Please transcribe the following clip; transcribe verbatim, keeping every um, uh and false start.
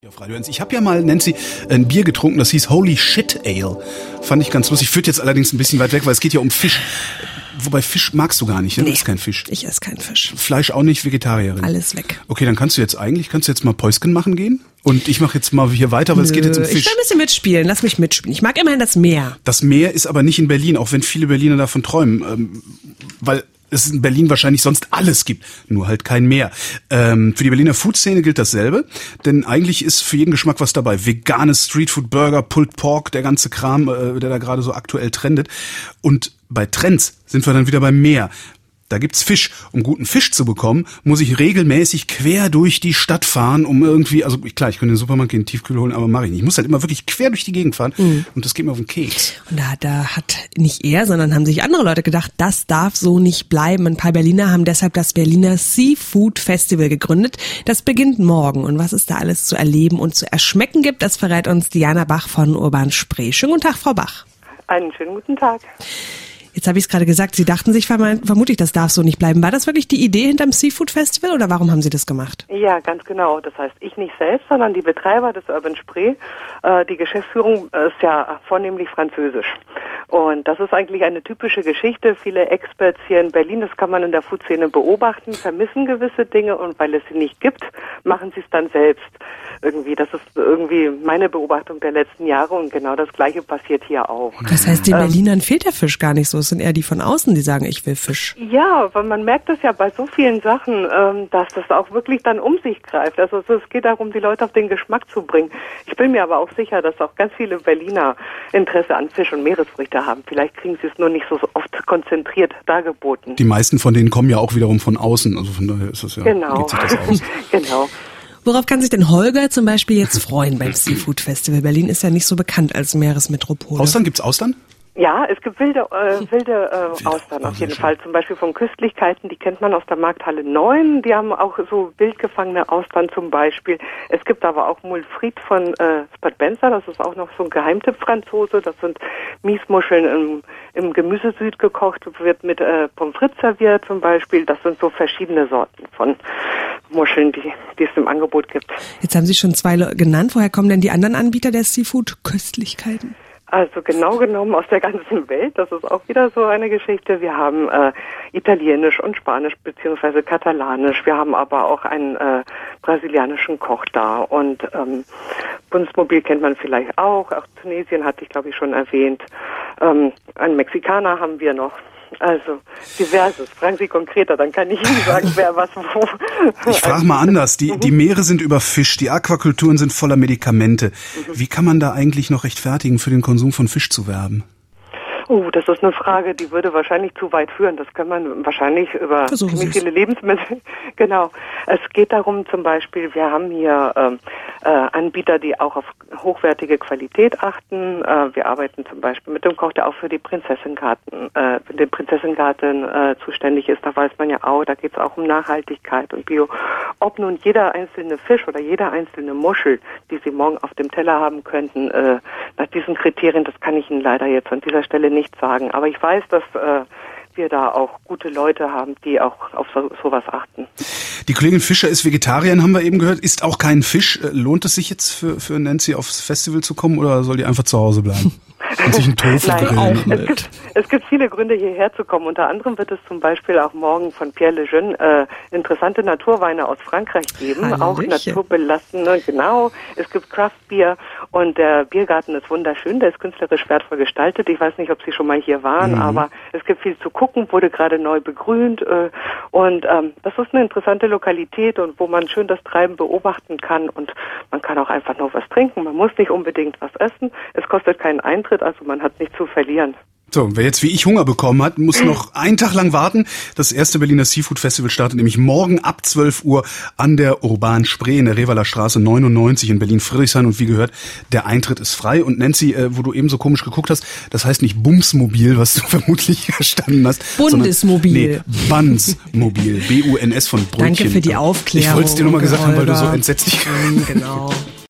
Auf Radio eins. Ich habe ja mal, Nancy, ein Bier getrunken, das hieß Holy Shit Ale. Fand ich ganz lustig. Führt jetzt allerdings ein bisschen weit weg, weil es geht ja um Fisch. Wobei Fisch magst du gar nicht, ne? Nee, Du isst kein Fisch. Ich esse keinen Fisch. Fleisch auch nicht, Vegetarierin. Alles weg. Okay, dann kannst du jetzt eigentlich, kannst du jetzt mal Päusken machen gehen? Und ich mache jetzt mal hier weiter, weil Nö, es geht jetzt um Fisch. Ich will ein bisschen mitspielen, lass mich mitspielen. Ich mag immerhin das Meer. Das Meer ist aber nicht in Berlin, auch wenn viele Berliner davon träumen. Ähm, weil es in Berlin wahrscheinlich sonst alles gibt, nur halt kein Meer. Ähm, für die Berliner Food-Szene gilt dasselbe, denn eigentlich ist für jeden Geschmack was dabei. Veganes Streetfood, Burger, Pulled Pork, der ganze Kram, äh, der da gerade so aktuell trendet. Und bei Trends sind wir dann wieder beim Meer. Da gibt's Fisch. Um guten Fisch zu bekommen, muss ich regelmäßig quer durch die Stadt fahren, um irgendwie, also klar, ich könnte in den Supermarkt gehen, Tiefkühl holen, aber mache ich nicht. Ich muss halt immer wirklich quer durch die Gegend fahren mhm. und das geht mir auf den Keks. Und da, da hat nicht er, sondern haben sich andere Leute gedacht, das darf so nicht bleiben. Ein paar Berliner haben deshalb das Berliner Seafood Festival gegründet. Das beginnt morgen. Und was es da alles zu erleben und zu erschmecken gibt, das verrät uns Diana Bach von Urban Spree. Schönen guten Tag, Frau Bach. Einen schönen guten Tag. Jetzt habe ich es gerade gesagt, Sie dachten sich vermutlich, das darf so nicht bleiben. War das wirklich die Idee hinterm Seafood Festival oder warum haben Sie das gemacht? Ja, ganz genau. Das heißt, ich nicht selbst, sondern die Betreiber des Urban Spree. Äh, die Geschäftsführung ist ja vornehmlich französisch. Und das ist eigentlich eine typische Geschichte. Viele Experts hier in Berlin, das kann man in der Food-Szene beobachten, vermissen gewisse Dinge und weil es sie nicht gibt, machen sie es dann selbst. Irgendwie, das ist irgendwie meine Beobachtung der letzten Jahre und genau das Gleiche passiert hier auch. Das heißt, den Berlinern ähm, fehlt der Fisch gar nicht so. Es sind eher die von außen, die sagen, ich will Fisch. Ja, weil man merkt das ja bei so vielen Sachen, ähm, dass das auch wirklich dann um sich greift. Also es geht darum, die Leute auf den Geschmack zu bringen. Ich bin mir aber auch sicher, dass auch ganz viele Berliner Interesse an Fisch und Meeresfrüchte haben. Vielleicht kriegen sie es nur nicht so oft konzentriert dargeboten. Die meisten von denen kommen ja auch wiederum von außen. Also von daher ist das ja, genau. geht sich das aus. Genau. Worauf kann sich denn Holger zum Beispiel jetzt freuen beim Seafood Festival? Berlin ist ja nicht so bekannt als Meeresmetropole. Austern, gibt's Austern? Ja, es gibt wilde, äh, wilde äh, Austern auf jeden Fall. Zum Beispiel von Köstlichkeiten, die kennt man aus der Markthalle neun. Die haben auch so wild gefangene Austern zum Beispiel. Es gibt aber auch Mulfried von äh, Spad Benzer. Das ist auch noch so ein Geheimtipp Franzose. Das sind Miesmuscheln im, im Gemüsesüd gekocht, wird mit äh, Pommes frites serviert zum Beispiel. Das sind so verschiedene Sorten von Muscheln, die, die es im Angebot gibt. Jetzt haben Sie schon zwei genannt. Woher kommen denn die anderen Anbieter der Seafood-Köstlichkeiten? Also genau genommen aus der ganzen Welt. Das ist auch wieder so eine Geschichte. Wir haben äh, Italienisch und Spanisch beziehungsweise Katalanisch. Wir haben aber auch einen äh, brasilianischen Koch da. Und ähm, Bundesmobil kennt man vielleicht auch. Auch Tunesien hatte ich, glaube ich, schon erwähnt. Ähm, einen Mexikaner haben wir noch. Also diverses. Fragen Sie konkreter, dann kann ich Ihnen sagen, wer was wo. Ich frage mal anders. Die, die Meere sind überfischt, die Aquakulturen sind voller Medikamente. Wie kann man da eigentlich noch rechtfertigen, für den Konsum von Fisch zu werben? Oh, das ist eine Frage, die würde wahrscheinlich zu weit führen. Das kann man wahrscheinlich über Versuchen ziemlich viele Lebensmittel. Genau. Es geht darum zum Beispiel, wir haben hier ähm, äh, Anbieter, die auch auf hochwertige Qualität achten. Äh, wir arbeiten zum Beispiel mit dem Koch, der auch für die Prinzessingarten, äh, für den Prinzessingarten äh, zuständig ist. Da weiß man ja auch, da geht es auch um Nachhaltigkeit und Bio. Ob nun jeder einzelne Fisch oder jeder einzelne Muschel, die Sie morgen auf dem Teller haben könnten, äh, nach diesen Kriterien, das kann ich Ihnen leider jetzt an dieser Stelle nicht sagen. Aber ich weiß, dass äh, wir da auch gute Leute haben, die auch auf so, sowas achten. Die Kollegin Fischer ist Vegetarierin, haben wir eben gehört, isst auch keinen Fisch. Lohnt es sich jetzt für, für Nancy aufs Festival zu kommen oder soll die einfach zu Hause bleiben? Und sich einen Tofu Nein, grillen. Es gibt, es gibt viele Gründe, hierher zu kommen. Unter anderem wird es zum Beispiel auch morgen von Pierre Lejeune äh, interessante Naturweine aus Frankreich geben. Hallöchen. Auch naturbelassene, genau. Es gibt Craft-Bier und der Biergarten ist wunderschön. Der ist künstlerisch wertvoll gestaltet. Ich weiß nicht, ob Sie schon mal hier waren, mhm. aber es gibt viel zu gucken, wurde gerade neu begrünt. Äh, und ähm, das ist eine interessante Lokalität und wo man schön das Treiben beobachten kann. Und man kann auch einfach noch was trinken. Man muss nicht unbedingt was essen. Es kostet keinen Eintritt. Also man hat nichts zu verlieren. So, wer jetzt wie ich Hunger bekommen hat, muss noch einen Tag lang warten. Das erste Berliner Seafood Festival startet nämlich morgen ab zwölf Uhr an der Urban Spree in der Revaler Straße neunundneunzig in Berlin-Friedrichshain. Und wie gehört, der Eintritt ist frei. Und Nancy, äh, wo du eben so komisch geguckt hast, das heißt nicht Bumsmobil, was du vermutlich verstanden hast. Bundesmobil. Nee, Bunsmobil. B U N S von Brötchen. Danke für die Aufklärung. Ich wollte es dir nur mal gesagt haben, weil du so entsetzlich... Genau.